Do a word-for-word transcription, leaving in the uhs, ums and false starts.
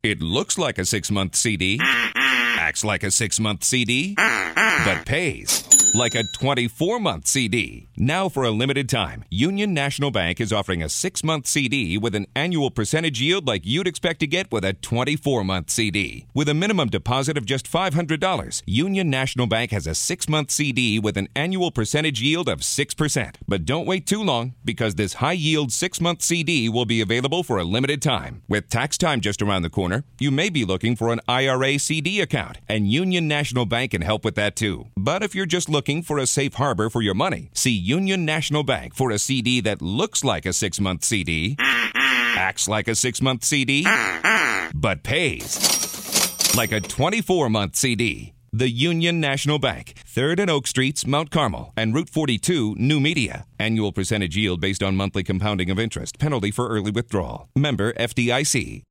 It looks like a six-month C D, acts like a six-month C D, but pays like a twenty-four month C D. Now for a limited time, Union National Bank is offering a six-month C D with an annual percentage yield like you'd expect to get with a twenty-four month C D. With a minimum deposit of just five hundred dollars, Union National Bank has a six-month C D with an annual percentage yield of six percent. But don't wait too long, because this high-yield six-month C D will be available for a limited time. With tax time just around the corner, you may be looking for an I R A C D account, and Union National Bank can help with that too. But if you're just looking for a safe harbor for your money, see Union National Bank for a C D that looks like a six-month C D, acts like a six-month C D, but pays like a twenty-four month C D. The Union National Bank, third and Oak Streets, Mount Carmel, and Route forty-two, New Media. Annual percentage yield based on monthly compounding of interest. Penalty for early withdrawal. Member F D I C.